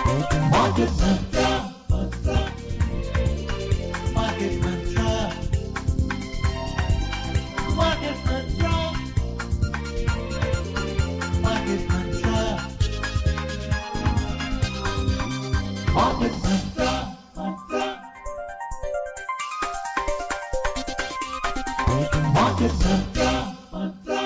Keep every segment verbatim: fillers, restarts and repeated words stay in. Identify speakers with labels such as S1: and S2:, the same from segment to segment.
S1: Market Mantra, Mantra, Market Mantra, Market Mantra, Market Mantra, Market Mantra, Mantra, Market Mantra, Mantra.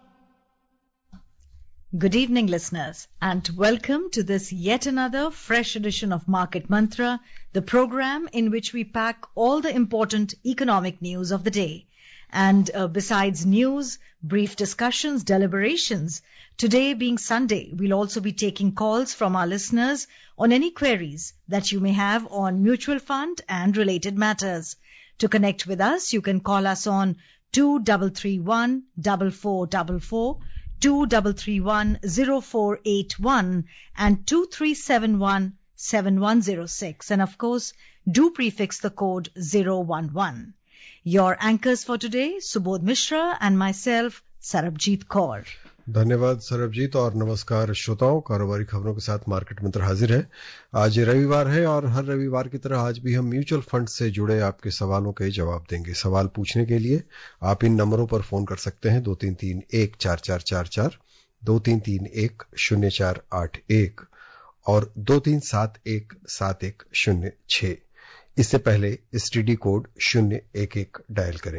S2: Good evening, listeners, and welcome to this yet another fresh edition of Market Mantra, the program in which we pack all the important economic news of the day. And uh, besides news, brief discussions, deliberations, today being Sunday, we'll also be taking calls from our listeners on any queries that you may have on mutual fund and related matters. To connect with us, you can call us on two three three one, four four four four, two three three one, zero four eight one and two three seven one, seven one zero six. And of course, do prefix the code zero one one. Your anchors for today, Subodh Mishra and myself, Sarabjit Kaur.
S3: धन्यवाद सरबजीत और नमस्कार श्रोताओं। कारोबारी खबरों के साथ market मंत्र हाजिर है। आज रविवार है और हर रविवार की तरह आज भी हम म्यूचुअल फंड से जुड़े आपके सवालों के जवाब देंगे। सवाल पूछने के लिए आप इन नंबरों पर फोन कर सकते हैं दो तीन तीन एक चार चार चार चार, दो तीन तीन एक शून्य चार आठ एक और दो तीन सात एक सात एक शून्य छह। इससे पहले एसटीडी कोड शून्य एक एक डायल करें।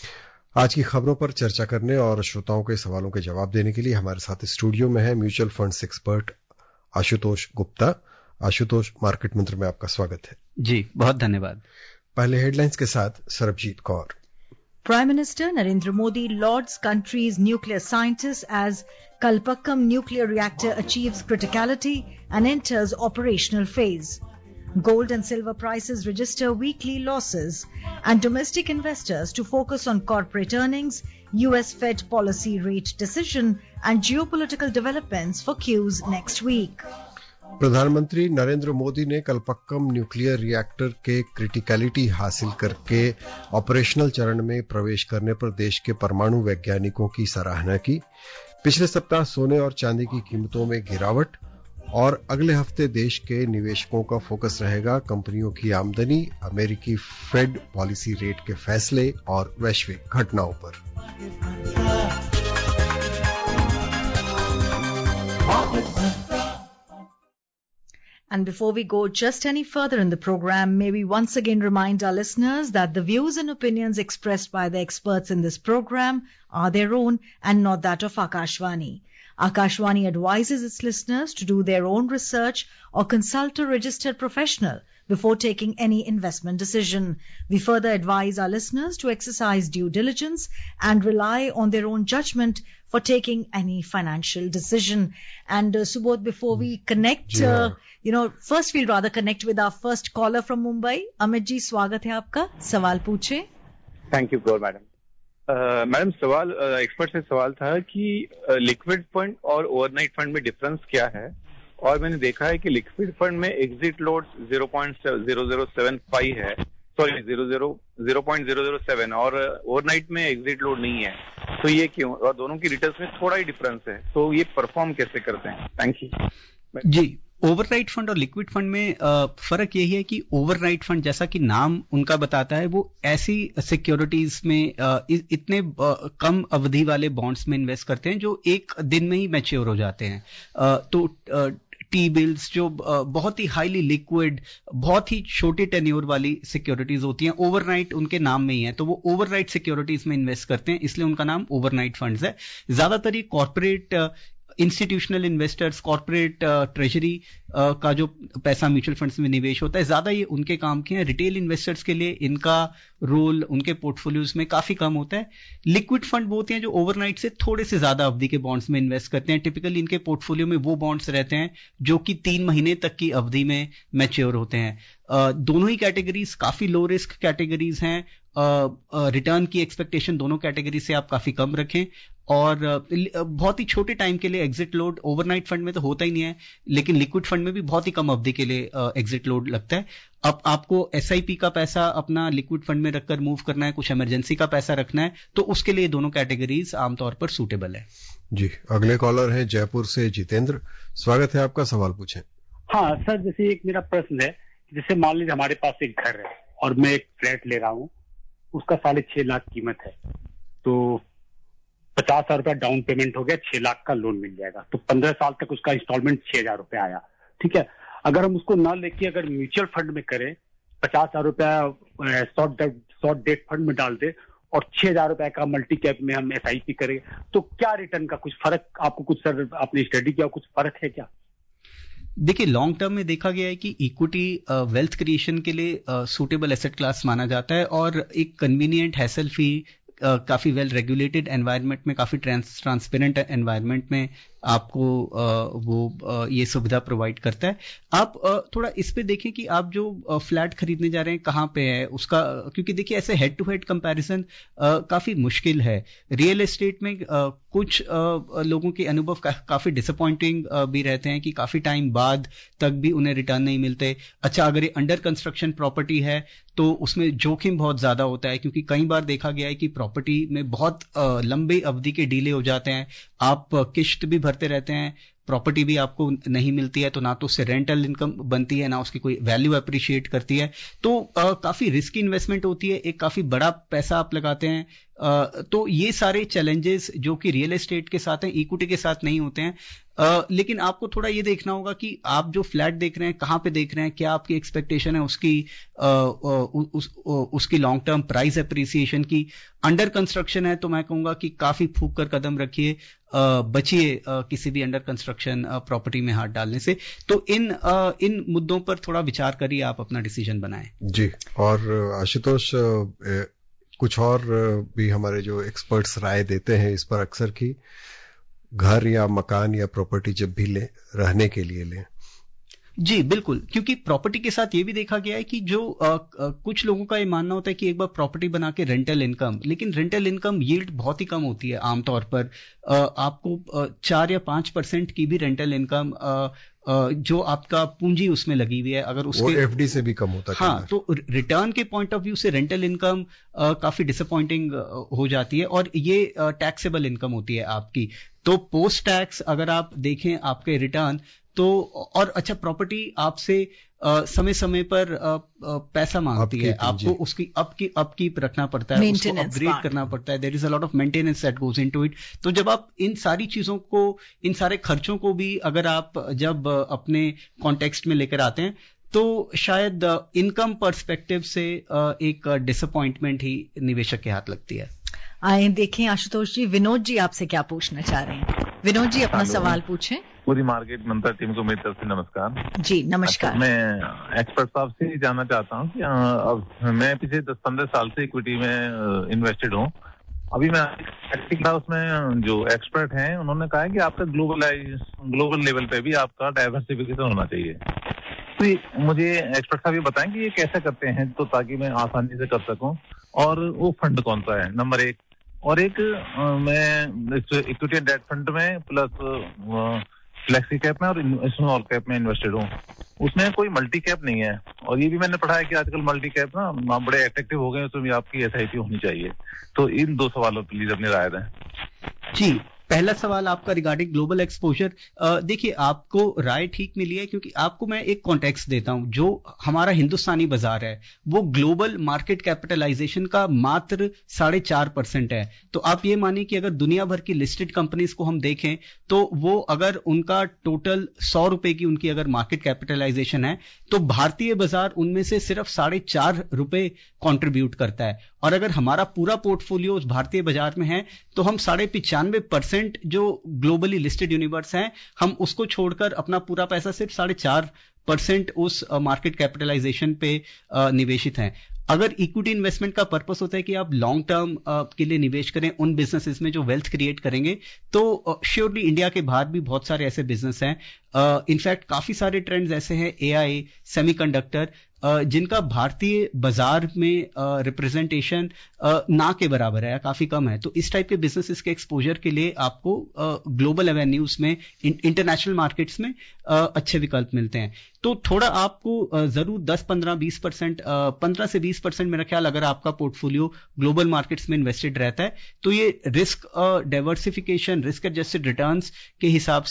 S3: आज की खबरों पर चर्चा करने और श्रोताओं के सवालों के जवाब देने के लिए हमारे साथ स्टूडियो में है mutual funds expert Ashutosh Gupta. Ashutosh, market mantra में आपका स्वागत है।
S4: जी, बहुत धन्यवाद।
S3: पहले हेडलाइंस के साथ Sarabjit Kaur.
S2: Prime Minister Narendra Modi lauds country's nuclear scientists as Kalpakkam nuclear reactor achieves criticality and enters operational phase. Gold and silver prices register weekly losses and domestic investors to focus on corporate earnings, U S Fed policy rate decision and geopolitical developments for Q's next week.
S3: प्रधानमंत्री नरेंद्र मोदी ने Kalpakkam nuclear reactor के criticality हासिल करके operational चरण में प्रवेश करने पर देश के परमाणु वैज्ञानिकों की सराहना की। पिछले सप्ताह सोने और चांदी की कीमतों में गिरावट और अगले हफ्ते देश के निवेशकों का फोकस रहेगा कंपनियों की आमदनी, अमेरिकी फेड पॉलिसी रेट के फैसले और वैश्विक घटनाओं पर।
S2: And before we go just any further in the program, may we once again remind our listeners that the views and opinions expressed by the experts in this program are their own and not that of Akashvani. Akashvani advises its listeners to do their own research or consult a registered professional before taking any investment decision. We further advise our listeners to exercise due diligence and rely on their own judgment for taking any financial decision. And uh, Subodh, before we connect,
S3: yeah.
S2: uh, you know, first we'll rather connect with our first caller from Mumbai. Amit ji, स्वागत है आपका। सवाल पूछे।
S5: Thank you Gaur madam. Madam सवाल expert से सवाल था कि लिक्विड फंड और ओवरनाइट फंड में डिफरेंस क्या है, और मैंने देखा है कि लिक्विड फंड में exit load zero point zero zero seven five है, sorry zero point zero zero seven, और ओवरनाइट में एग्जिट लोड नहीं है। तो ये क्यों, और दोनों की रिटर्न्स में थोड़ा ही डिफरेंस है, तो ये परफॉर्म कैसे करते हैं? Thank you
S4: ji. Overnight fund और लिक्विड फंड में आ, फर्क यही है कि ओवरनाइट फंड, जैसा कि नाम उनका बताता है, वो ऐसी सिक्योरिटीज में आ, इतने आ, कम अवधि वाले बॉन्ड्स में इन्वेस्ट करते हैं जो एक दिन में ही मैच्योर हो जाते हैं। आ, तो आ, टी बिल्स जो बहुत ही हाईली लिक्विड, बहुत ही छोटे टेन्योर वाली सिक्योरिटीज होती हैं, ओवरनाइट उनके नाम में ही है, तो वो ओवरनाइट सिक्योरिटीज में इन्वेस्ट करते हैं, इसलिए उनका नाम ओवरनाइट फंड्स है। ज्यादातर ये corporate institutional investors, corporate treasury का जो पैसा म्यूचुअल फंड्स में निवेश होता है, ज्यादा ये उनके काम के हैं। रिटेल इन्वेस्टर्स के लिए इनका रोल उनके पोर्टफोलियोज में काफी कम होता है। लिक्विड फंड वो होते हैं जो ओवरनाइट से थोड़े से ज्यादा अवधि के बॉन्ड्स में इन्वेस्ट करते हैं। टिपिकली इनके पोर्टफोलियो में वो बॉन्ड्स रहते हैं जो कि तीन महीने तक की अवधि में मैच्योर होते हैं। Uh, दोनों ही कैटेगरीज काफी लो रिस्क कैटेगरीज हैं। रिटर्न uh, uh, की एक्सपेक्टेशन दोनों कैटेगरी से आप काफी कम रखें, और uh, बहुत ही छोटे टाइम के लिए एग्जिट लोड ओवरनाइट फंड में तो होता ही नहीं है, लेकिन लिक्विड फंड में भी बहुत ही कम अवधि के लिए एग्जिट uh, लोड लगता है। अब आपको एसआईपी का पैसा अपना लिक्विड फंड में रखकर मूव करना है, कुछ इमरजेंसी का पैसा रखना है, तो उसके लिए दोनों कैटेगरीज आमतौर पर सूटेबल है।
S3: जी, अगले कॉलर हैं जयपुर से जितेंद्र। स्वागत है आपका, सवाल पूछें।
S6: हाँ सर, जैसे एक मेरा प्रश्न है, जैसे मान लीजिए हमारे पास एक घर है और मैं एक फ्लैट ले रहा हूँ, उसका साढ़े छह लाख कीमत है, तो पचास हजार रुपया डाउन पेमेंट हो गया, छह लाख का लोन मिल जाएगा, तो पंद्रह साल तक उसका इंस्टॉलमेंट छह हजार रुपया आया। ठीक है, अगर हम उसको ना लेके अगर म्यूचुअल फंड में करें, पचास हजार रुपया शॉर्ट शॉर्ट डेट फंड में डाल दे और छह हजार रुपए का मल्टी कैप में हम एस आई पी करें, तो क्या रिटर्न का कुछ फर्क आपको, कुछ सर आपने स्टडी किया, कुछ फर्क है क्या?
S4: देखिए, लॉन्ग टर्म में देखा गया है कि इक्विटी वेल्थ क्रिएशन के लिए सूटेबल एसेट क्लास माना जाता है और एक कन्वीनियंट हैसल फ्री Uh, काफी वेल रेगुलेटेड एनवायरनमेंट में, काफी ट्रांसपेरेंट एनवायरनमेंट में आपको uh, वो uh, ये सुविधा प्रोवाइड करता है। आप uh, थोड़ा इस पे देखें कि आप जो uh, फ्लैट खरीदने जा रहे हैं कहाँ पे है उसका, क्योंकि देखिए ऐसे हेड टू हेड कंपैरिजन काफी मुश्किल है। रियल एस्टेट में uh, कुछ uh, लोगों के अनुभव का, काफी डिसअपॉइंटिंग uh, भी रहते हैं कि काफी टाइम बाद तक भी उन्हें रिटर्न नहीं मिलते। अच्छा, अगर ये अंडर कंस्ट्रक्शन प्रॉपर्टी है तो उसमें जोखिम बहुत ज्यादा होता है, क्योंकि कई बार देखा गया है कि प्रॉपर्टी में बहुत लंबे अवधि के डीले हो जाते हैं, आप किश्त भी भरते रहते हैं, प्रॉपर्टी भी आपको नहीं मिलती है, तो ना तो उससे रेंटल इनकम बनती है, ना उसकी कोई वैल्यू अप्रिशिएट करती है, तो आ, काफी रिस्की इन्वेस्टमेंट होती है, एक काफी बड़ा पैसा आप लगाते हैं। आ, तो ये सारे चैलेंजेस जो कि रियल एस्टेट के साथ हैं, इक्विटी के साथ नहीं होते हैं। Uh, लेकिन आपको थोड़ा ये देखना होगा कि आप जो फ्लैट देख रहे हैं कहाँ पे देख रहे हैं, क्या आपकी एक्सपेक्टेशन है उसकी, uh, uh, उस, uh, उसकी लॉन्ग टर्म प्राइस एप्रिसिएशन की। अंडर कंस्ट्रक्शन है तो मैं कहूंगा कि काफी फूक कर कदम रखिए, uh, बचिए uh, किसी भी अंडर कंस्ट्रक्शन प्रॉपर्टी में हाथ डालने से। तो इन uh, इन मुद्दों पर थोड़ा विचार करिए, आप अपना डिसीजन बनाएं।
S3: जी, और आशुतोष, कुछ और भी हमारे जो एक्सपर्ट्स राय देते हैं इस पर अक्सर की, घर या मकान या प्रॉपर्टी जब भी ले, रहने के लिए लें।
S4: जी बिल्कुल, क्योंकि प्रॉपर्टी के साथ ये भी देखा गया है कि जो आ, आ, कुछ लोगों का ये मानना होता है कि एक बार प्रॉपर्टी बना के रेंटल इनकम, लेकिन रेंटल इनकम यील्ड बहुत ही कम होती है आमतौर पर। आ, आपको आ, चार या पांच परसेंट की भी रेंटल इनकम आ, जो आपका पूंजी उसमें लगी हुई है, अगर उसके
S3: एफडी से भी कम होता है।
S4: हाँ, तो रिटर्न के पॉइंट ऑफ व्यू से रेंटल इनकम काफी डिसअपॉइंटिंग हो जाती है और ये टैक्सेबल इनकम होती है आपकी। तो पोस्ट टैक्स अगर आप देखें आपके रिटर्न तो, और अच्छा प्रॉपर्टी आपसे समय समय पर आ, आ, पैसा मांगती है, आपको उसकी अपकीप अपकीप रखना पड़ता है, उसको अपग्रेड करना पड़ता है, there is a lot of maintenance that goes into it. तो जब आप इन सारी चीजों को, इन सारे खर्चों को भी अगर आप जब अपने कॉन्टेक्स्ट में लेकर आते हैं तो शायद इनकम पर्सपेक्टिव से एक डिसअपॉइंटमेंट ही निवेशक के हाथ लगती है।
S2: आए देखें आशुतोष जी, विनोद जी आपसे क्या पूछना चाह रहे हैं। विनोद जी अपना सवाल पूछें।
S7: पूरी मार्केट मंत्रा टीम को मेरी तरफ से नमस्कार।
S2: जी नमस्कार।
S7: मैं एक्सपर्ट साहब से जानना चाहता हूँ कि अब मैं पिछले दस पंद्रह साल से इक्विटी में इन्वेस्टेड हूँ। अभी मैं उसमें जो एक्सपर्ट हैं उन्होंने कहा है कि आपका ग्लोबलाइज ग्लोबल लेवल पे भी आपका डाइवर्सिफिकेशन होना चाहिए। तो मुझे एक्सपर्ट साहब ये बताएं कि ये कैसे करते हैं, तो ताकि मैं आसानी से कर सकूं, और वो फंड कौन सा है, नंबर एक। और एक मैं इक्विटी डेट फंड में प्लस फ्लेक्सी कैप में और स्मॉल कैप में इन्वेस्टेड हूँ, उसमें कोई मल्टी कैप नहीं है। और ये भी मैंने पढ़ा है कि आजकल मल्टी कैप ना बड़े एट्रैक्टिव हो गए हैं, उसमें भी आपकी एस आई पी होनी चाहिए। तो इन दो सवालों पर प्लीज अपनी राय दें।
S4: जी, पहला सवाल आपका रिगार्डिंग ग्लोबल एक्सपोजर। देखिए, आपको राय ठीक मिली है, क्योंकि आपको मैं एक कॉन्टेक्स्ट देता हूं। जो हमारा हिंदुस्तानी बाजार है वो ग्लोबल मार्केट कैपिटलाइजेशन का मात्र साढ़े चार परसेंट है। तो आप ये मानिए कि अगर दुनिया भर की लिस्टेड कंपनीज को हम देखें तो वो अगर उनका टोटल सौ रुपए की उनकी अगर मार्केट कैपिटलाइजेशन है तो भारतीय बाजार उनमें से सिर्फ साढ़े चार रुपए कॉन्ट्रीब्यूट करता है। और अगर हमारा पूरा पोर्टफोलियो उस भारतीय बाजार में है तो हम साढ़े पिचानवे परसेंट जो ग्लोबली लिस्टेड यूनिवर्स हैं, हम उसको छोड़कर अपना पूरा पैसा सिर्फ साढ़े चार परसेंट उस मार्केट कैपिटलाइजेशन पे निवेशित हैं। अगर इक्विटी इन्वेस्टमेंट का पर्पस होता है कि आप लॉन्ग टर्म के लिए निवेश करें उन बिजनेसेस में जो वेल्थ क्रिएट करेंगे, तो श्योरली इंडिया के बाहर भी बहुत सारे ऐसे बिजनेस हैं। इनफैक्ट काफी सारे ट्रेंड्स ऐसे हैं, एआई, सेमीकंडक्टर, जिनका भारतीय बाजार में रिप्रेजेंटेशन ना के बराबर है, काफी कम है। तो इस टाइप के बिजनेसेस के एक्सपोजर के लिए आपको ग्लोबल एवेन्यूज में, इंटरनेशनल मार्केट्स में अच्छे विकल्प मिलते हैं। तो थोड़ा आपको जरूर दस पंद्रह बीस परसेंट पंद्रह से बीस परसेंट मेरा ख्याल अगर आपका पोर्टफोलियो ग्लोबल मार्केट्स में इन्वेस्टेड रहता है तो ये risk diversification, risk adjusted returns के हिसाब से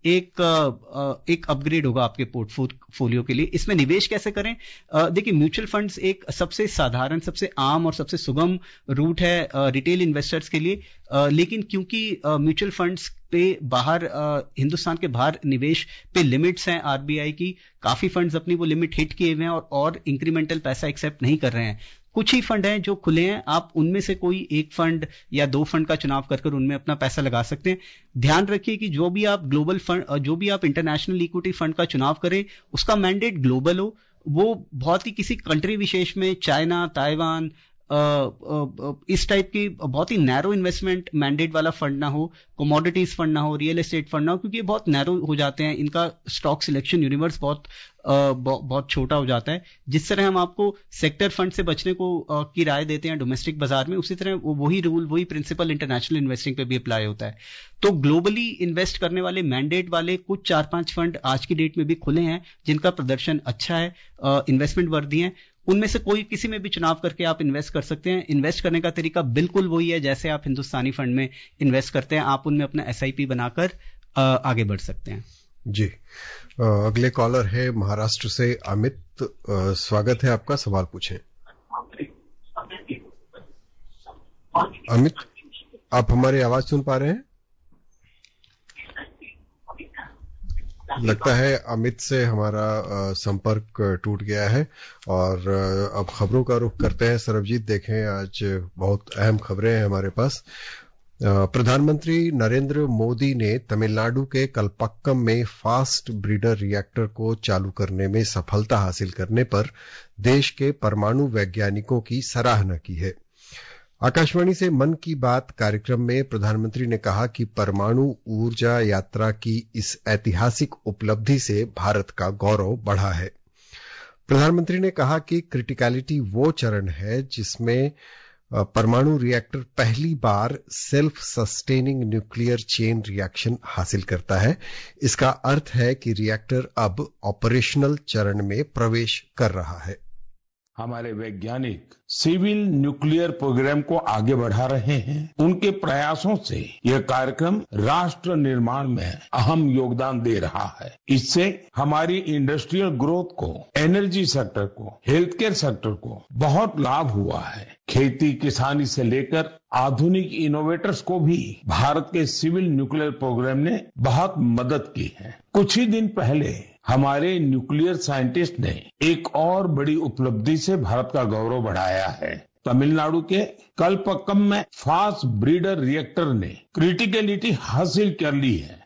S4: एक एक अपग्रेड होगा आपके पोर्टफोलियो के लिए। इसमें निवेश कैसे करें? देखिए, म्यूचुअल फंड्स एक सबसे साधारण, सबसे आम और सबसे सुगम रूट है रिटेल इन्वेस्टर्स के लिए, लेकिन क्योंकि म्यूचुअल फंड्स पे बाहर हिंदुस्तान के बाहर निवेश पे लिमिट्स हैं आरबीआई की, काफी फंड्स अपनी वो लिमिट हिट किए हुए हैं और, और इंक्रीमेंटल पैसा एक्सेप्ट नहीं कर रहे हैं। कुछ ही फंड हैं जो खुले हैं, आप उनमें से कोई एक फंड या दो फंड का चुनाव कर कर उनमें अपना पैसा लगा सकते हैं। ध्यान रखिए कि जो भी आप ग्लोबल फंड, जो भी आप इंटरनेशनल इक्विटी फंड का चुनाव करें, उसका मैंडेट ग्लोबल हो, वो बहुत ही किसी कंट्री विशेष में, चाइना, ताइवान, Uh, uh, इस टाइप की बहुत ही नैरो इन्वेस्टमेंट मैंडेट वाला फंड ना हो, कमोडिटीज फंड ना हो, रियल एस्टेट फंड ना हो, क्योंकि ये बहुत नैरो हो जाते हैं, इनका स्टॉक सिलेक्शन यूनिवर्स बहुत uh, बहुत छोटा हो जाता है। जिस तरह हम आपको सेक्टर फंड से बचने को uh, की राय देते हैं डोमेस्टिक बाजार में, उसी तरह वो, वही रूल, वही प्रिंसिपल इंटरनेशनल इन्वेस्टिंग पे भी अप्लाई होता है। तो ग्लोबली इन्वेस्ट करने वाले मैंडेट वाले कुछ चार पांच फंड आज की डेट में भी खुले हैं जिनका प्रदर्शन अच्छा है, इन्वेस्टमेंट वर्दी है। उनमें से कोई किसी में भी चुनाव करके आप इन्वेस्ट कर सकते हैं। इन्वेस्ट करने का तरीका बिल्कुल वही है जैसे आप हिंदुस्तानी फंड में इन्वेस्ट करते हैं, आप उनमें अपना एसआईपी बनाकर आगे बढ़ सकते हैं।
S3: जी, अगले कॉलर है महाराष्ट्र से अमित, स्वागत है आपका, सवाल पूछें। अमित, आप हमारी आवाज सुन पा रहे हैं? लगता है अमित से हमारा संपर्क टूट गया है और अब खबरों का रुख करते हैं। सरबजीत, देखें आज बहुत अहम खबरें हैं हमारे पास। प्रधानमंत्री नरेंद्र मोदी ने तमिलनाडु के कलपक्कम में फास्ट ब्रीडर रिएक्टर को चालू करने में सफलता हासिल करने पर देश के परमाणु वैज्ञानिकों की सराहना की है। आकाशवाणी से मन की बात कार्यक्रम में प्रधानमंत्री ने कहा कि परमाणु ऊर्जा यात्रा की इस ऐतिहासिक उपलब्धि से भारत का गौरव बढ़ा है। प्रधानमंत्री ने कहा कि क्रिटिकलिटी वो चरण है जिसमें परमाणु रिएक्टर पहली बार self sustaining nuclear chain reaction हासिल करता है। इसका अर्थ है कि रिएक्टर अब ऑपरेशनल चरण में प्रवेश कर रहा है।
S8: हमारे वैज्ञानिक सिविल न्यूक्लियर प्रोग्राम को आगे बढ़ा रहे हैं। उनके प्रयासों से यह कार्यक्रम राष्ट्र निर्माण में अहम योगदान दे रहा है। इससे हमारी इंडस्ट्रियल ग्रोथ को, एनर्जी सेक्टर को, हेल्थ केयर सेक्टर को बहुत लाभ हुआ है। खेती किसानी से लेकर आधुनिक इनोवेटर्स को भी भारत के सिविल न्यूक्लियर प्रोग्राम ने बहुत मदद की है। कुछ ही दिन पहले हमारे न्यूक्लियर साइंटिस्ट ने एक और बड़ी उपलब्धि से भारत का गौरव बढ़ाया है। तमिलनाडु के कलपक्कम में फास्ट ब्रीडर रिएक्टर ने क्रिटिकलिटी हासिल कर ली है।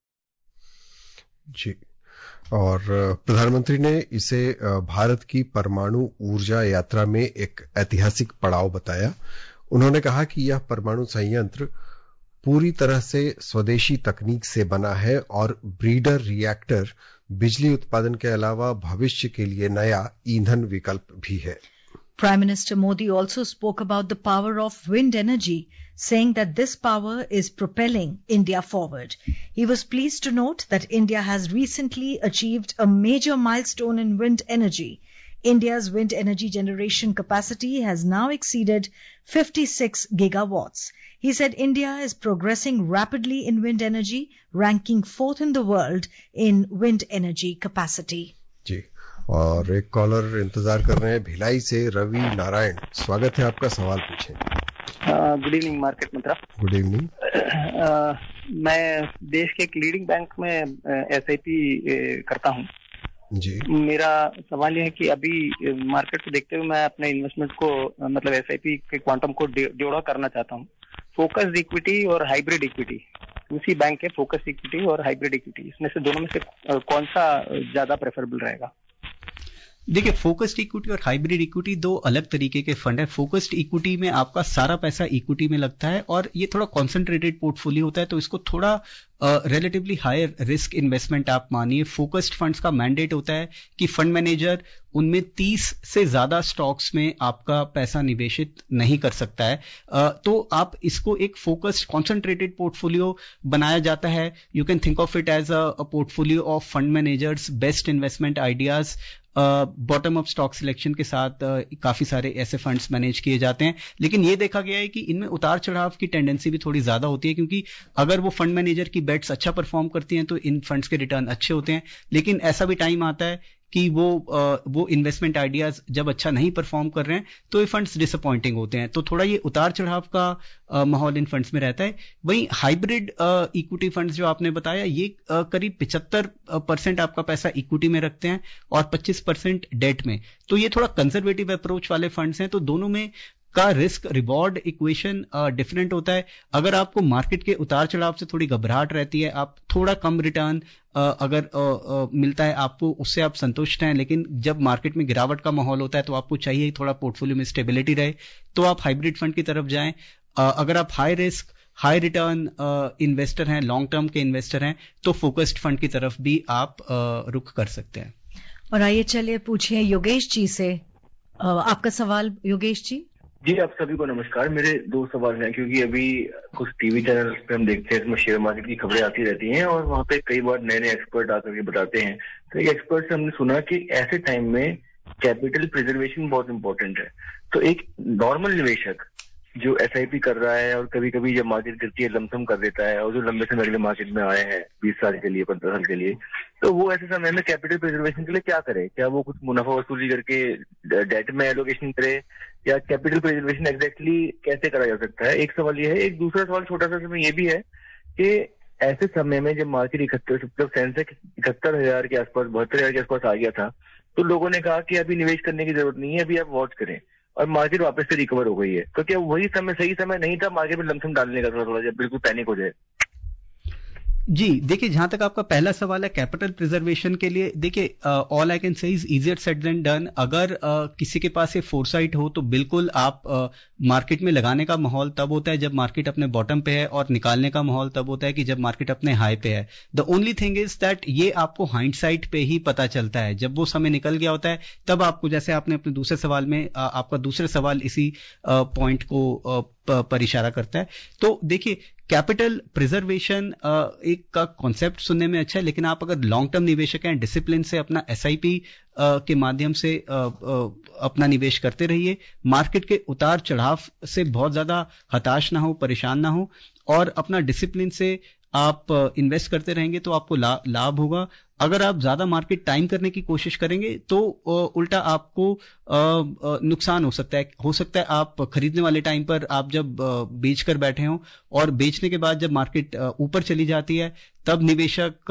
S3: जी, और प्रधानमंत्री ने इसे भारत की परमाणु ऊर्जा यात्रा में एक ऐतिहासिक पड़ाव बताया। उन्होंने कहा कि यह परमाणु संयंत्र पूरी तरह से स्वदेशी तकनीक से बना है और ब्रीडर रिएक्टर बिजली उत्पादन के अलावा भविष्य के लिए नया ईंधन विकल्प भी है।
S2: Prime Minister Modi also spoke about the power of wind energy, saying that this power is propelling India forward. He was pleased to note that India has recently achieved a major milestone in wind energy. India's wind energy generation capacity has now exceeded fifty-six gigawatts. He said India is progressing rapidly in wind energy, ranking fourth in the world in wind energy capacity.
S3: जी, और एक collar इंतजार कर रहे हैं भिलाई से, रवि नारायण, स्वागत है आपका, सवाल पूछें।
S9: Good evening market mantra.
S3: Good evening.
S9: मैं देश के एक लीडिंग बैंक में एसआईपी करता हूँ
S3: जी।
S9: मेरा सवाल यह है कि अभी मार्केट को देखते हुए मैं अपने इन्वेस्टमेंट को, मतलब एसआईपी के क्वांटम को जोड़ा करना चाहता हूँ। फोकस्ड इक्विटी और हाइब्रिड इक्विटी, उसी बैंक के फोकस्ड इक्विटी और हाइब्रिड इक्विटी, इसमें से दोनों में से कौन सा ज्यादा प्रेफरेबल रहेगा?
S4: देखिए, फोकस्ड इक्विटी और हाइब्रिड इक्विटी दो अलग तरीके के फंड है। फोकस्ड इक्विटी में आपका सारा पैसा इक्विटी में लगता है और ये थोड़ा कॉन्सेंट्रेटेड पोर्टफोलियो होता है, तो इसको थोड़ा रिलेटिवली हायर रिस्क इन्वेस्टमेंट आप मानिए। फोकस्ड फंड्स का मैंडेट होता है कि फंड मैनेजर उनमें तीस से ज्यादा स्टॉक्स में आपका पैसा निवेशित नहीं कर सकता है, uh, तो आप इसको एक फोकस्ड कॉन्सेंट्रेटेड पोर्टफोलियो बनाया जाता है। You can think of it as a portfolio of fund managers best investment ideas bottom up stock selection के साथ uh, काफी सारे ऐसे फंड्स मैनेज किए जाते हैं, लेकिन ये देखा गया है कि इनमें उतार चढ़ाव की टेंडेंसी भी थोड़ी ज्यादा होती है, क्योंकि अगर वो फंड मैनेजर की बेट्स अच्छा परफॉर्म करती हैं तो इन फंड्स के रिटर्न अच्छे होते हैं, लेकिन ऐसा भी टाइम आता है कि वो वो इन्वेस्टमेंट आइडियाज जब अच्छा नहीं परफॉर्म कर रहे हैं तो ये फंड्स डिसअपॉइंटिंग होते हैं, तो थोड़ा ये उतार चढ़ाव का माहौल इन फंड्स में रहता है। वहीं हाइब्रिड इक्विटी फंड्स जो आपने बताया, ये करीब पिछहत्तर परसेंट आपका पैसा इक्विटी में रखते हैं और पच्चीस परसेंट डेट में, तो ये थोड़ा कंजर्वेटिव अप्रोच वाले फंड्स हैं, तो दोनों में का रिस्क रिवॉर्ड इक्वेशन डिफरेंट होता है। अगर आपको मार्केट के उतार चढ़ाव से थोड़ी घबराहट रहती है, आप थोड़ा कम रिटर्न uh, अगर uh, uh, मिलता है आपको, उससे आप संतुष्ट हैं, लेकिन जब मार्केट में गिरावट का माहौल होता है तो आपको चाहिए थोड़ा पोर्टफोलियो में स्टेबिलिटी रहे, तो आप हाइब्रिड फंड की तरफ जाएं। uh, अगर आप high risk high return investor हैं, लॉन्ग टर्म के इन्वेस्टर हैं, तो फोकस्ड फंड की तरफ भी आप uh, रुख कर सकते हैं।
S2: और आइए चलिए पूछिए योगेश जी से uh, आपका सवाल। योगेश जी
S10: जी, आप सभी को नमस्कार। मेरे दो सवाल हैं, क्योंकि अभी कुछ टीवी चैनल पे हम देखते हैं, इसमें शेयर मार्केट की खबरें आती रहती हैं और वहाँ पे कई बार नए नए एक्सपर्ट आकर के बताते हैं। तो एक एक्सपर्ट से हमने सुना कि ऐसे टाइम में कैपिटल प्रिजर्वेशन बहुत इंपॉर्टेंट है। तो एक नॉर्मल निवेशक जो एस आई पी कर रहा है और कभी कभी जब मार्केट गिरती है लमसम कर देता है, और जो लंबे समय अगले मार्केट में आए हैं बीस साल के लिए, पंद्रह साल के लिए, तो वो ऐसे समय में कैपिटल प्रिजर्वेशन के लिए क्या करे? क्या वो कुछ मुनाफा वसूली करके डेट में एलोकेशन करे, या कैपिटल प्रिजर्वेशन एग्जैक्टली कैसे करा जा सकता है? एक सवाल ये है। एक दूसरा सवाल छोटा सा समय ये भी है कि ऐसे समय में जब मार्केट इकहत्तर मतलब सेंसेक्स इकहत्तर हजार के आसपास, बहत्तर हजार के आसपास आ गया था, तो लोगों ने कहा कि अभी निवेश करने की जरूरत नहीं है, अभी आप वॉच करें, और मार्केट वापस से रिकवर हो गई है। तो क्या वही समय सही समय नहीं था मार्केट में लमसम डालने का, थोड़ा थोड़ा जब बिल्कुल पैनिक हो जाए?
S4: जी देखिए, जहां तक आपका पहला सवाल है कैपिटल प्रिजर्वेशन के लिए, देखिए all I can say is easier said than done. अगर uh, किसी के पास ये फोरसाइट हो तो बिल्कुल आप मार्केट uh, में लगाने का माहौल तब होता है जब मार्केट अपने बॉटम पे है, और निकालने का माहौल तब होता है कि जब मार्केट अपने हाई पे है। The only thing is that ये आपको हाइंडसाइट पे ही पता चलता है, जब वो समय निकल गया होता है तब आपको, जैसे आपने अपने दूसरे सवाल में, uh, आपका दूसरा सवाल इसी पॉइंट uh, को uh, पर इशारा करता है। तो देखिए, कैपिटल प्रिजर्वेशन एक का कॉन्सेप्ट सुनने में अच्छा है, लेकिन आप अगर लॉन्ग टर्म निवेशक हैं, डिसिप्लिन से अपना एसआईपी के माध्यम से आ, आ, अपना निवेश करते रहिए। मार्केट के उतार चढ़ाव से बहुत ज्यादा हताश ना हो, परेशान ना हो, और अपना डिसिप्लिन से आप इन्वेस्ट करते रहेंगे तो आपको ला, लाभ होगा। अगर आप ज्यादा मार्केट टाइम करने की कोशिश करेंगे तो उल्टा आपको नुकसान हो सकता है। हो सकता है आप खरीदने वाले टाइम पर आप जब बेच कर बैठे हों, और बेचने के बाद जब मार्केट ऊपर चली जाती है तब निवेशक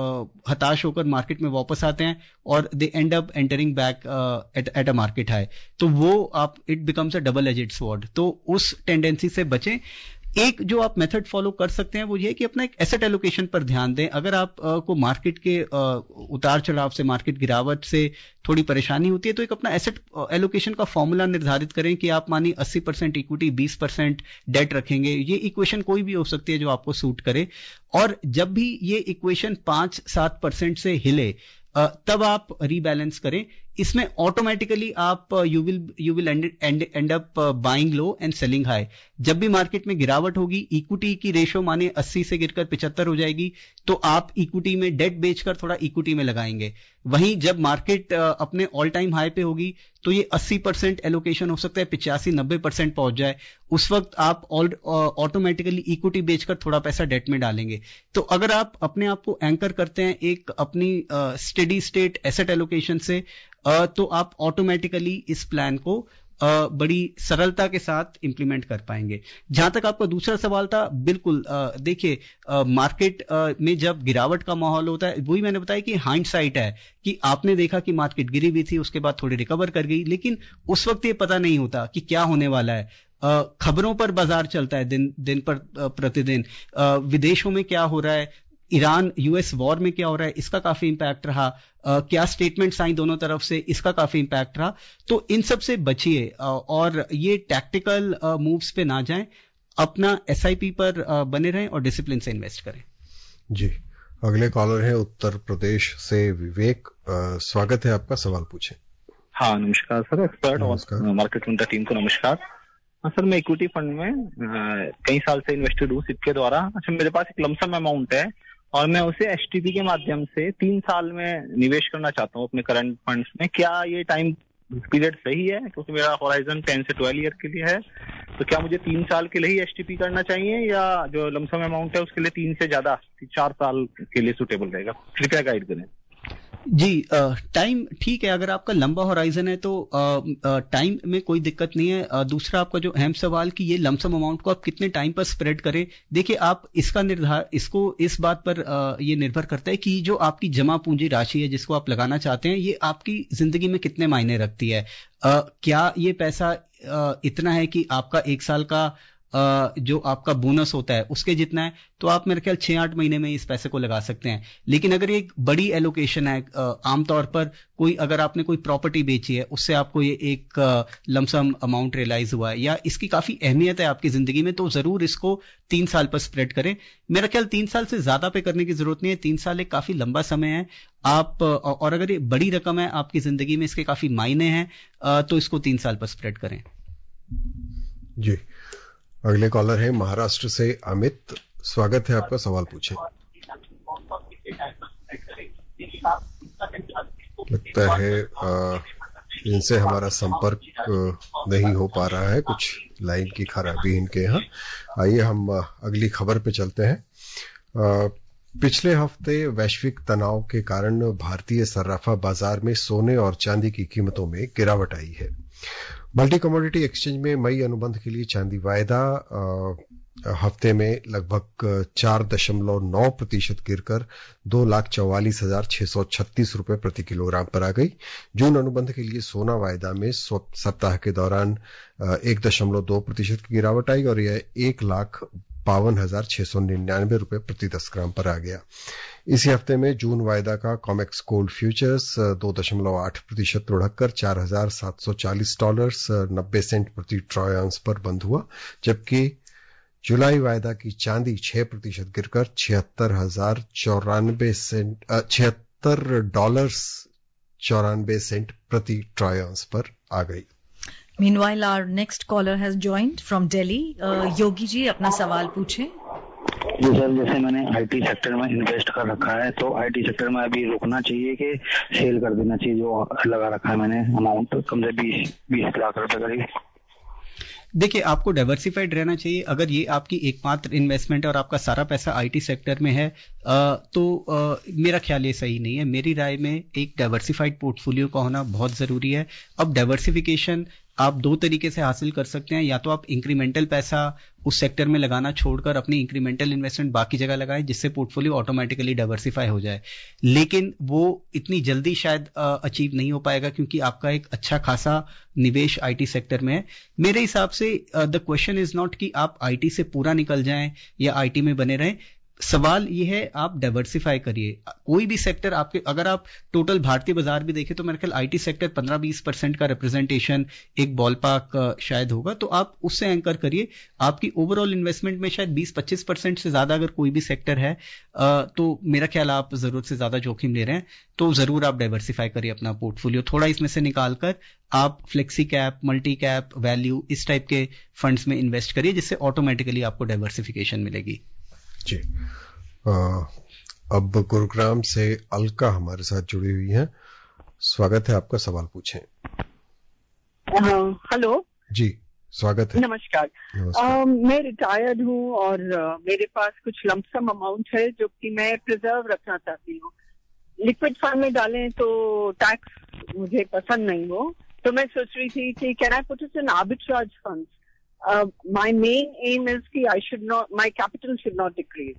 S4: हताश होकर मार्केट में वापस आते हैं और they end up entering back at at a market high, तो वो आप it becomes a double edged sword. तो उस टेंडेंसी से बचें। एक जो आप मेथड फॉलो कर सकते हैं वो ये है कि अपना एक एसेट एलोकेशन पर ध्यान दें। अगर आप आ, को मार्केट के आ, उतार चढ़ाव से, मार्केट गिरावट से थोड़ी परेशानी होती है, तो एक अपना एसेट एलोकेशन का फॉर्मूला निर्धारित करें कि आप मानिए अस्सी परसेंट इक्विटी, बीस परसेंट डेट रखेंगे। ये इक्वेशन कोई भी हो सकती है जो आपको सूट करे, और जब भी ये इक्वेशन पांच सात परसेंट से हिले तब आप रीबैलेंस करें। इसमें ऑटोमेटिकली आप you will you will end up buying low and selling high. जब भी मार्केट में गिरावट होगी, इक्विटी की रेशो माने अस्सी से गिरकर पचहत्तर हो जाएगी, तो आप इक्विटी में डेट बेचकर थोड़ा इक्विटी में लगाएंगे। वहीं जब मार्केट अपने ऑल टाइम हाई पे होगी तो ये अस्सी परसेंट एलोकेशन हो सकता है पिचासी नब्बे परसेंट पहुंच जाए। उस वक्त आप ऑटोमेटिकली इक्विटी बेचकर थोड़ा पैसा डेट में डालेंगे। तो अगर आप अपने आप को एंकर करते हैं एक अपनी स्टेडी स्टेट एसेट एलोकेशन से, Uh, तो आप ऑटोमेटिकली इस प्लान को uh, बड़ी सरलता के साथ इंप्लीमेंट कर पाएंगे। जहां तक आपका दूसरा सवाल था, बिल्कुल uh, देखिए मार्केट uh, uh, में जब गिरावट का माहौल होता है, वही मैंने बताया कि हाइंडसाइट है कि आपने देखा कि मार्केट गिरी हुई थी, उसके बाद थोड़ी रिकवर कर गई, लेकिन उस वक्त ये पता नहीं होता कि क्या होने वाला है। uh, खबरों पर बाजार चलता है दिन दिन पर uh, प्रतिदिन। uh, विदेशों में क्या हो रहा है, ईरान यूएस वॉर में क्या हो रहा है, इसका काफी इंपैक्ट रहा। Uh, क्या स्टेटमेंट्स आई दोनों तरफ से, इसका काफी इंपैक्ट रहा। तो इन सब से बचिए uh, और ये टैक्टिकल मूव्स uh, पे ना जाएं, अपना एसआईपी पर uh, बने रहें और डिसिप्लिन से इन्वेस्ट करें।
S3: जी, अगले कॉलर है उत्तर प्रदेश से विवेक। uh, स्वागत है आपका, सवाल पूछें।
S11: हाँ नमस्कार सर, एक्सपर्ट और मार्केट मंत्रा टीम को नमस्कार। हाँ सर, मैं इक्विटी फंड में आ, कई साल से इन्वेस्टेड हूँ सिप के द्वारा। अच्छा, मेरे पास एक लमसम अमाउंट है और मैं उसे एचटीपी के माध्यम से तीन साल में निवेश करना चाहता हूँ अपने करंट फंड्स में। क्या ये टाइम पीरियड सही है? क्योंकि मेरा होराइजन टेन से ट्वेल्व ईयर के लिए है, तो क्या मुझे तीन साल के लिए ही एचटीपी करना चाहिए या जो लमसम अमाउंट है उसके लिए तीन से ज्यादा चार साल के लिए सुटेबल रहेगा? कृपया गाइड करें।
S4: जी, टाइम ठीक है, अगर आपका लंबा होराइजन है तो टाइम में कोई दिक्कत नहीं है। आ, दूसरा आपका जो अहम सवाल कि ये लमसम अमाउंट को आप कितने टाइम पर स्प्रेड करें, देखिए आप इसका निर्धार इसको इस बात पर आ, ये निर्भर करता है कि जो आपकी जमा पूंजी राशि है जिसको आप लगाना चाहते हैं ये आपकी जिंदगी में कितने मायने रखती है। आ, क्या ये पैसा आ, इतना है कि आपका एक साल का Uh, जो आपका बोनस होता है उसके जितना है, तो आप मेरे ख्याल छह आठ महीने में इस पैसे को लगा सकते हैं। लेकिन अगर ये एक बड़ी एलोकेशन है, uh, आमतौर पर कोई अगर आपने कोई प्रॉपर्टी बेची है उससे आपको ये एक लमसम अमाउंट रियलाइज हुआ है या इसकी काफी अहमियत है आपकी जिंदगी में, तो जरूर इसको तीन साल पर स्प्रेड करें। मेरा ख्याल तीन साल से ज्यादा पे करने की जरूरत नहीं है, तीन साल एक काफी लंबा समय है। आप और अगर ये बड़ी रकम है आपकी जिंदगी में, इसके काफी मायने हैं, तो इसको तीन साल पर स्प्रेड करें।
S3: जी, अगले कॉलर है महाराष्ट्र से अमित। स्वागत है आपका, सवाल पूछें। लगता है इनसे हमारा संपर्क नहीं हो पा रहा है, कुछ लाइन की खराबी इनके यहाँ। आइए हम अगली खबर पे चलते हैं। पिछले हफ्ते वैश्विक तनाव के कारण भारतीय सर्राफा बाजार में सोने और चांदी की कीमतों में गिरावट आई है। मल्टी कमोडिटी एक्सचेंज में मई अनुबंध के लिए चांदी वायदा हफ्ते में लगभग चार दशमलव नौ प्रतिशत गिरकर दो लाख चौवालीस हजार छह सौ छत्तीस रुपए प्रति किलोग्राम पर आ गई। जून अनुबंध के लिए सोना वायदा में सप्ताह के दौरान एक दशमलव दो प्रतिशत की गिरावट आई और यह एक लाख बावन हजार छह सौ निन्यानवे रुपए प्रति दस ग्राम पर आ गया। इसी हफ्ते में जून वायदा का कॉमेक्स गोल्ड फ्यूचर्स दो दशमलव आठ प्रतिशत लुढ़ककर चार हजार सात सौ चालीस डॉलर नब्बे सेंट प्रति ट्रॉय आंस पर बंद हुआ, जबकि जुलाई वायदा की चांदी छह प्रतिशत गिरकर छिहत्तर हजार चौरानबे सेंट छिहत्तर डॉलर चौरानबे सेंट प्रति ट्रॉय आंस पर आ गई।
S2: Meanwhile, our next caller has joined from Delhi. Uh, Yogi ji अपना सवाल पूछें।
S12: जी सर, जैसे मैंने आईटी सेक्टर में इन्वेस्ट कर रखा है, तो आईटी सेक्टर में अभी रुकना चाहिए कि सेल कर देना चाहिए? जो लगा रखा है मैंने अमाउंट कम से बीस बीस लाख रुपए करीब।
S4: देखिए, आपको डाइवर्सिफाइड रहना चाहिए। अगर ये आपकी एकमात्र इन्वेस्टमेंट है और आपका सारा पैसा आईटी सेक्टर में है, तो मेरा ख्याल ये सही नहीं है। मेरी राय में एक डाइवर्सिफाइड पोर्टफोलियो का होना बहुत जरूरी है। अब डाइवर्सिफिकेशन आप दो तरीके से हासिल कर सकते हैं, या तो आप इंक्रीमेंटल पैसा उस सेक्टर में लगाना छोड़कर अपनी इंक्रीमेंटल इन्वेस्टमेंट बाकी जगह लगाएं, जिससे पोर्टफोलियो ऑटोमेटिकली डाइवर्सिफाई हो जाए। लेकिन वो इतनी जल्दी शायद अचीव नहीं हो पाएगा, क्योंकि आपका एक अच्छा खासा निवेश आईटी सेक्टर में है। मेरे हिसाब से द क्वेश्चन इज नॉट कि आप आईटी से पूरा निकल जाएं या आईटी में बने रहें। सवाल ये है आप डाइवर्सिफाई करिए। कोई भी सेक्टर आपके, अगर आप टोटल भारतीय बाजार भी देखें तो मेरे ख्याल आईटी सेक्टर पंद्रह बीस परसेंट का रिप्रेजेंटेशन एक बॉल पार्क शायद होगा, तो आप उससे एंकर करिए। आपकी ओवरऑल इन्वेस्टमेंट में शायद बीस पच्चीस परसेंट से ज्यादा अगर कोई भी सेक्टर है, तो मेरा ख्याल आप जरूरत से ज्यादा जोखिम ले रहे हैं, तो जरूर आप डाइवर्सिफाई करिए अपना पोर्टफोलियो। थोड़ा इसमें से निकालकर आप flexi cap, multi cap, value, इस टाइप के फंड्स में इन्वेस्ट करिए, जिससे ऑटोमेटिकली आपको डाइवर्सिफिकेशन मिलेगी।
S3: जी, आ, अब गुरुग्राम से अलका हमारे साथ जुड़ी हुई हैं। स्वागत है आपका, सवाल पूछें।
S13: हेलो
S3: जी, स्वागत है।
S13: नमस्कार, नमस्कार। uh, मैं रिटायर्ड हूँ और uh, मेरे पास कुछ लमसम अमाउंट है जो कि मैं प्रिजर्व रखना चाहती हूँ। लिक्विड फंड में डालें तो टैक्स मुझे पसंद नहीं हो, तो मैं सोच रही थी कि can I put it in arbitrage funds? Uh, my main aim is कि I should not, my capital should not decrease.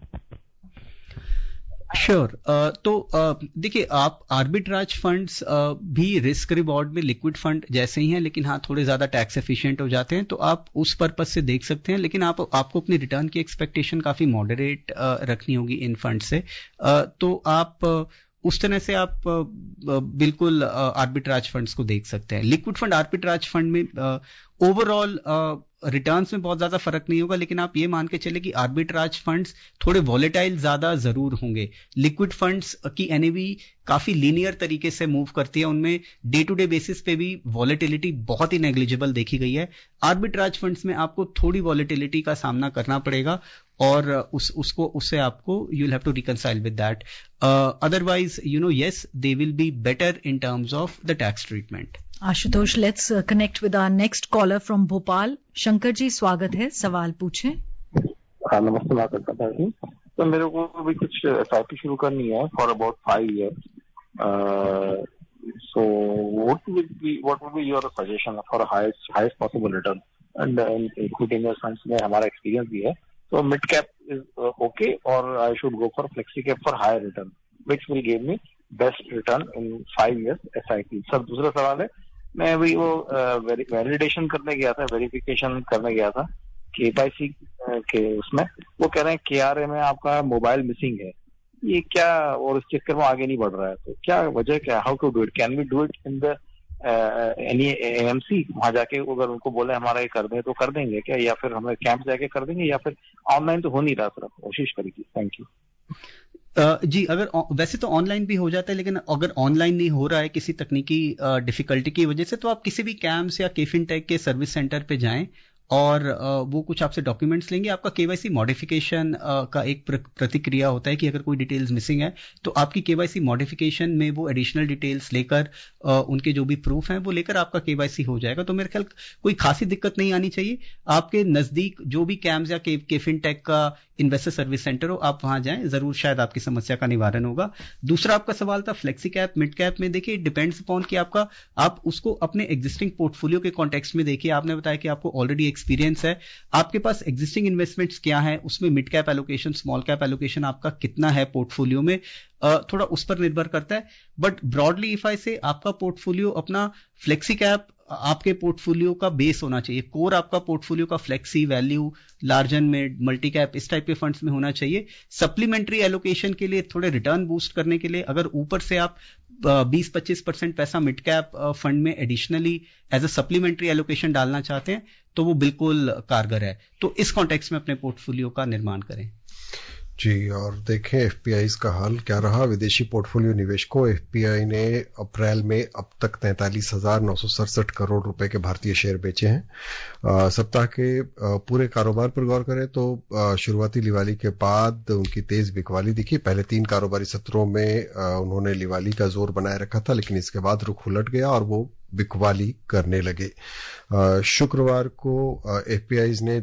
S4: Sure sure. uh, तो uh, देखिए, आप आर्बिट्राज फंड्स uh, भी रिस्क रिवॉर्ड में लिक्विड फंड जैसे ही हैं, लेकिन हाँ थोड़े ज्यादा टैक्स एफिशिएंट हो जाते हैं, तो आप उस पर्पज से देख सकते हैं। लेकिन आप आपको अपनी रिटर्न की एक्सपेक्टेशन काफी मॉडरेट uh, रखनी होगी इन फंड से। uh, तो आप uh, उस तरह से आप बिल्कुल आर्बिट्राज फंड्स को देख सकते हैं। लिक्विड फंड आर्बिट्राज फंड में ओवरऑल रिटर्न्स में बहुत ज्यादा फर्क नहीं होगा, लेकिन आप ये मान के चले कि आर्बिट्राज फंड्स थोड़े वॉलेटाइल ज्यादा जरूर होंगे। लिक्विड फंड्स की एनएवी काफी लीनियर तरीके से मूव करती है, उनमें डे टू डे बेसिस पे भी वॉलेटिलिटी बहुत ही नेग्लिजिबल देखी गई है। आर्बिट्राज फंड्स में आपको थोड़ी वॉलेटिलिटी का सामना करना पड़ेगा, और उस उसको उससे आपको you will have to reconcile with that. Otherwise you know yes they will be better in terms of the tax treatment.
S2: Ashutosh, let's connect with our next caller from Bhopal. Shankar ji, स्वागत है, सवाल पूछें.
S14: हाँ, नमस्ते माता पिता जी. तो मेरे को भी कुछ एस आई पी शुरू करनी है for about five year. So what will be what will be your suggestion for highest highest possible return? And equity investments में हमारा एक्सपीरियंस भी है. So mid cap is uh, okay, or I should go for flexi cap for higher return, which will give me best return in five years S I P. Sir, दूसरा सवाल है, मैं अभी वो वैलिडेशन करने गया था, वेरिफिकेशन करने गया था के वाई सी के उसमें, वो कह रहे हैं के आर ए में आपका मोबाइल मिसिंग है. ये क्या, और इस चक्कर में आगे नहीं बढ़ रहा है, तो क्या वजह क्या? How to do it? Can we do it in the any A M C? वहां जाके अगर उनको बोले हमारा ये कर दें तो कर देंगे क्या, या फिर हमें कैंप जाके कर देंगे, या फिर ऑनलाइन तो हो नहीं रहा सर, कोशिश करेगी. Thank you.
S4: Uh, जी, अगर वैसे तो ऑनलाइन भी हो जाता है, लेकिन अगर ऑनलाइन नहीं हो रहा है किसी तकनीकी डिफिकल्टी uh, की वजह से, तो आप किसी भी कैम्प्स या केफिनटेक के सर्विस सेंटर पे जाएं और uh, वो कुछ आपसे डॉक्यूमेंट्स लेंगे. आपका केवाईसी मॉडिफिकेशन uh, का एक प्र, प्रतिक्रिया होता है कि अगर कोई डिटेल्स मिसिंग है तो आपकी केवाईसी मॉडिफिकेशन में वो एडिशनल डिटेल्स लेकर uh, उनके जो भी प्रूफ हैं वो लेकर आपका केवाईसी हो जाएगा. तो मेरे ख्याल कोई खासी दिक्कत नहीं आनी चाहिए. आपके नजदीक जो भी कैम्प्स या के, केफिनटेक का इन्वेस्टर सर्विस सेंटर हो, आप वहां जाएं, जरूर शायद आपकी समस्या का निवारण होगा. दूसरा आपका सवाल था फ्लेक्सी कैप, मिड कैप में. देखिए, डिपेंड्स अपॉन कि आपका आप उसको अपने एग्जिस्टिंग पोर्टफोलियो के कॉन्टेक्स्ट में देखिए. आपने बताया कि आपको ऑलरेडी एक्सपीरियंस है, आपके पास एग्जिस्टिंग इन्वेस्टमेंट्स क्या है, उसमें mid cap allocation, small cap allocation आपका कितना है पोर्टफोलियो में, थोड़ा उस पर निर्भर करता है. बट ब्रॉडली इफ आई से, आपका पोर्टफोलियो अपना फ्लेक्सी कैप आपके पोर्टफोलियो का बेस होना चाहिए. कोर आपका पोर्टफोलियो का flexi, value, large and mid, multi cap, इस टाइप के फंड्स में होना चाहिए. सप्लीमेंट्री एलोकेशन के लिए, थोड़े रिटर्न बूस्ट करने के लिए, अगर ऊपर से आप बीस पच्चीस परसेंट पैसा मिड कैप फंड में additionally as a supplementary allocation डालना चाहते हैं तो वो बिल्कुल कारगर है. तो इस कॉन्टेक्स्ट में अपने पोर्टफोलियो का निर्माण करें.
S3: जी, और देखें एफपीआई का हाल क्या रहा. विदेशी पोर्टफोलियो निवेशकों, एफपीआई ने अप्रैल में अब तक तैंतालीस हजार नौ सौ सड़सठ करोड़ रुपए के भारतीय शेयर बेचे हैं. सप्ताह के आ, पूरे कारोबार पर गौर करें तो आ, शुरुआती लिवाली के बाद उनकी तेज बिकवाली दिखी. पहले तीन कारोबारी सत्रों में आ, उन्होंने लिवाली का जोर बनाए रखा था, लेकिन इसके बाद रुख उलट गया और वो बिकवाली करने लगे. आ, शुक्रवार को एफपीआई ने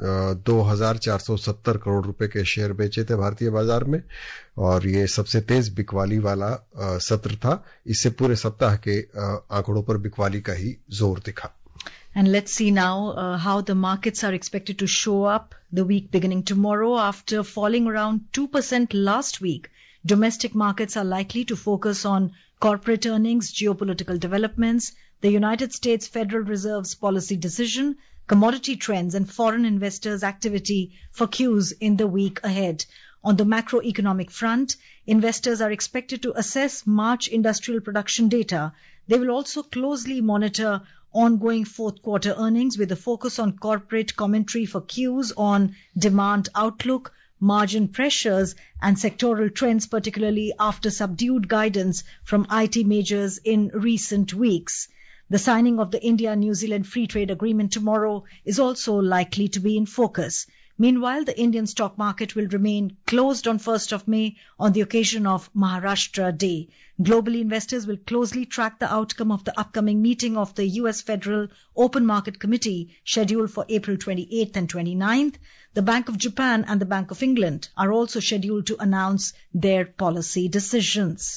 S3: दो हजार चार सौ सत्तर करोड़ रुपए के शेयर बेचे थे भारतीय बाजार में, और ये सबसे तेज बिकवाली वाला सत्र था. इससे पूरे सप्ताह के आंकड़ों पर बिकवाली का ही जोर दिखा.
S2: And let's see now uh, how the markets are expected to show up the week beginning tomorrow. After falling around two percent last week, domestic markets are likely to focus on corporate earnings, geopolitical developments, the United States Federal Reserve's policy decision, commodity trends and foreign investors' activity for cues in the week ahead. On the macroeconomic front, investors are expected to assess March industrial production data. They will also closely monitor ongoing fourth quarter earnings with a focus on corporate commentary for cues on demand outlook, margin pressures and sectoral trends, particularly after subdued guidance from I T majors in recent weeks. The signing of the India-New Zealand Free Trade Agreement tomorrow is also likely to be in focus. Meanwhile, the Indian stock market will remain closed on first of May on the occasion of Maharashtra Day. Globally, investors will closely track the outcome of the upcoming meeting of the U S Federal Open Market Committee scheduled for April twenty-eighth and twenty-ninth. The Bank of Japan and the Bank of England are also scheduled to announce their policy decisions.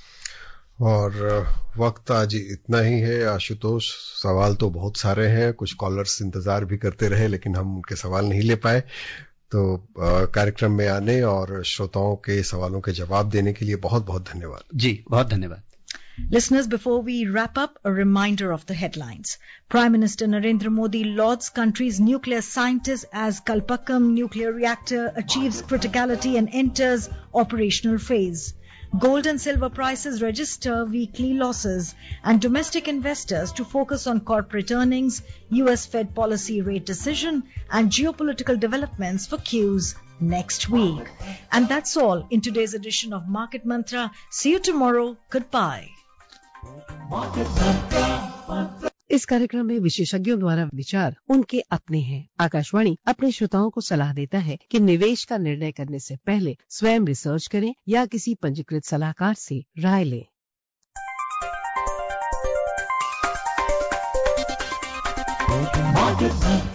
S3: और वक्त आज इतना ही है. आशुतोष, सवाल तो बहुत सारे हैं, कुछ कॉलर्स इंतजार भी करते रहे लेकिन हम उनके सवाल नहीं ले पाए. तो कार्यक्रम में आने और श्रोताओं के सवालों के जवाब देने के लिए बहुत बहुत धन्यवाद.
S4: जी, बहुत धन्यवाद.
S2: Listeners, before we wrap up, a reminder of the headlines. Prime Minister Narendra Modi lauds country's nuclear scientists as Kalpakkam nuclear reactor achieves criticality and enters operational phase. Gold and silver prices register weekly losses, and domestic investors to focus on corporate earnings, U S Fed policy rate decision, and geopolitical developments for cues next week. And that's all in today's edition of Market Mantra. See you tomorrow. Goodbye.
S1: Market Mantra, Mantra.
S15: इस कार्यक्रम में विशेषज्ञों द्वारा विचार उनके अपने हैं। आकाशवाणी अपने श्रोताओं को सलाह देता है कि निवेश का निर्णय करने से पहले स्वयं रिसर्च करें या किसी पंजीकृत सलाहकार से राय लें।
S1: Market Mantra.